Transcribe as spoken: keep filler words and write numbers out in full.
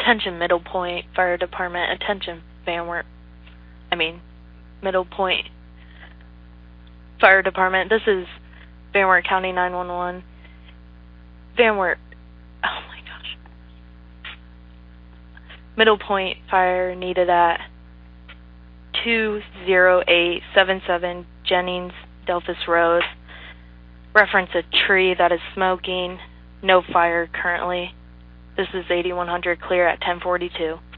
Attention Middle Point Fire Department. Attention Van Wert. I mean, Middle Point Fire Department. This is Van Wert County nine one one. Van Wert. Oh my gosh. Middle Point Fire needed at two zero eight seven seven Jennings Delphus Road. Reference a tree that is smoking. No fire currently. This is eighty-one hundred clear at ten forty-two.